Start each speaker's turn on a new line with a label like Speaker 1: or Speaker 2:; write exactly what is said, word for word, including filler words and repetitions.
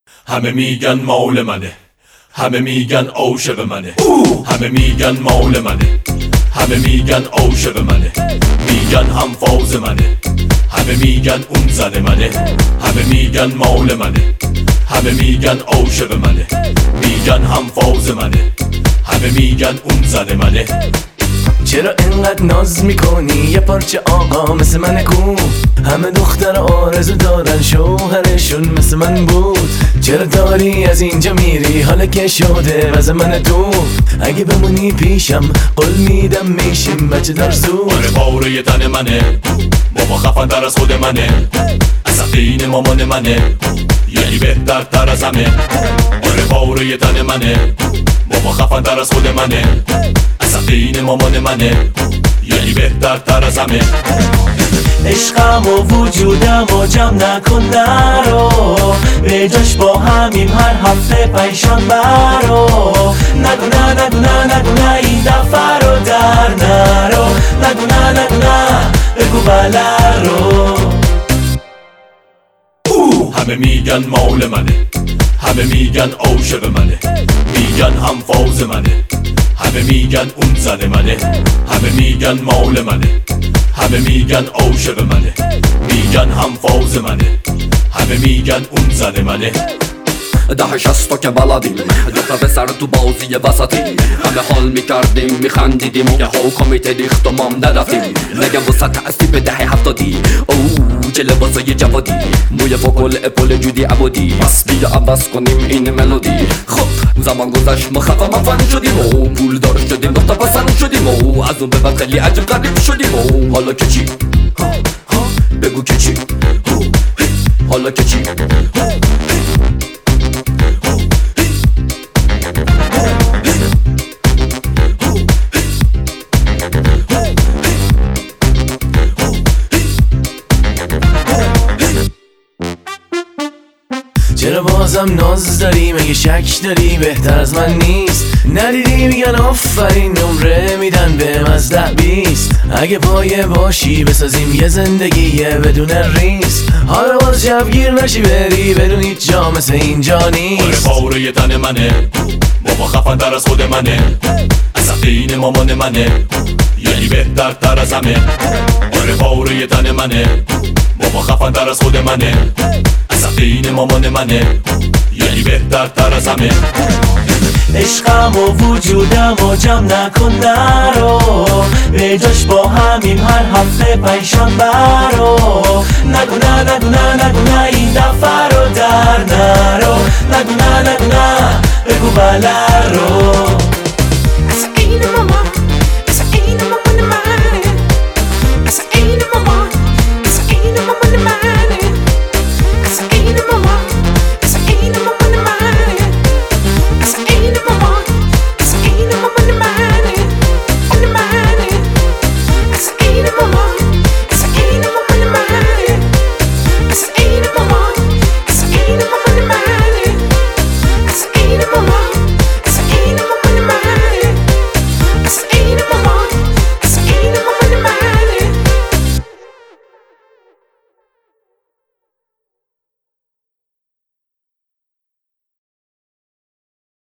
Speaker 1: همه میگن مال منه، همه میگن عاشق منه، همه میگن مال منه، همه میگن عاشق منه، میگن هم فاز منه، همه میگن اون زن منه، همه میگن مال منه، همه میگن عاشق منه، میگن هم فاز منه، همه میگن اون زن منه.
Speaker 2: چرا انقدر ناز میکنی یه پارچه آقا مثل من کو؟ همه دختر آرزو دارن شوهرشون مثل من بود. چرا داری از اینجا میری حالا که شده واسه من تو؟ اگه بمونی پیشم قول میدم میشیم بچه در زود.
Speaker 1: آره پاره تن منه، بابا خفن تر از خود منه، اصلا دین مامان منه، یعنی بهتر تر از همه. آره پاره تن منه، بابا خفن تر از خود منه، اصلا دین مامان منه، یعنی بهتر تر از همه.
Speaker 3: عشقم و وجودم و جمع نکن نرو، به جاش با همیم هر هفته پریشان برو. نگو نه نگو نه نگو نه این دفعه رو در نرو، نگو نه نگو نه بگو بله رو.
Speaker 1: همه میگن مال منه، همه میگن عاشق منه، میگن هم فاز منه، همه میگن اون زن منه، همه میگن مال منه، همه میگن عاشق منه، میگن هم فاز منه، همه میگن اون زن منه.
Speaker 4: ده شستا که بلدیم دوتا به سر تو بازی وسطی، همه حال میکردیم میخندیدیم یه ها کمیته ریخت و مام نرفتیم. نگم وسط هستی به دهه هفتادی، اوه چه لباسای جوادی، موی فوکل اپل جودی عبودی، بس بیا عوض کنیم این ملودی. خب زمان گذشت ما خفا مفن شدیم و پول دار شدیم دختر پسن شدیم و از اون به بعد خیلی عجب غریب شدیم. و حالا که چی؟ بگو که چی؟ حالا که چی؟
Speaker 2: چرا بازم ناز داری؟ مگه شک داری بهتر از من نیست؟ ندیدی میگن آفرین نمره میدن بهم از ده بیست. اگه پایه باشی بسازیم یه زندگی بدون ریسک. حالا باز شبگیر نشی بری بدون هیچ جا مثل اینجا نیست.
Speaker 1: آره پاره تن منه، بابا خفن تر از خود منه، اصلا دین مامان منه، یعنی بهتر تر از همه. آره پاره تن منه، بابا خفن تر از خود منه، اصلا دین مامان منه، یعنی بهتر تر از همه.
Speaker 3: عشقم و وجودم و جمع نکن نرو، به جاش با همیم هر هفته پریشان برو. نگو نه نگو نه نگو نه این دفعه رو در نرو، نگو نه نگو نه بگو بله رو.